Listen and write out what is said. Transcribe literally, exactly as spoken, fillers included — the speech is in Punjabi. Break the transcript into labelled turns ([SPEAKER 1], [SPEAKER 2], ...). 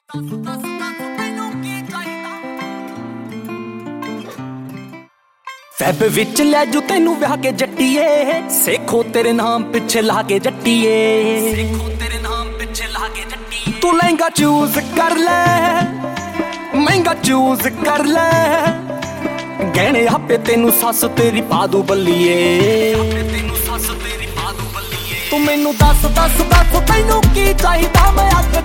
[SPEAKER 1] ਫੈਬ ਵਿੱਚ ਲੈ ਜੂ ਤੈਨੂੰ ਵਿਆਹ ਕੇ ਜੱਟੀਏ, ਸੇਖੋ ਤੇਰੇ ਨਾਮ ਪਿੱਛੇ ਲਾ ਕੇ ਜੱਟੀਏ, ਸੇਖੋ ਤੇਰੇ ਨਾਮ ਪਿੱਛੇ ਲਾ ਕੇ ਜੱਟੀਏ। ਤੂੰ ਲਹਿੰਗਾ ਚੂਜ਼ ਕਰ ਲੈ, ਮਹਿੰਗਾ ਚੂਜ਼ ਕਰ ਲੈ, ਗਹਿਣੇ ਆਪੇ ਤੈਨੂੰ ਸੱਸ ਤੇਰੀ ਪਾ ਦੂ ਬੱਲੀਏ, ਆਪੇ ਤੈਨੂੰ ਸੱਸ ਤੇਰੀ ਪਾ ਦੂ ਬੱਲੀਏ। ਤੂੰ ਮੈਨੂੰ ਦੱਸ ਦੱਸ ਦੱਸ ਤੈਨੂੰ ਕੀ ਚਾਹੀਦਾ, ਮੈਂ ਅੱਗ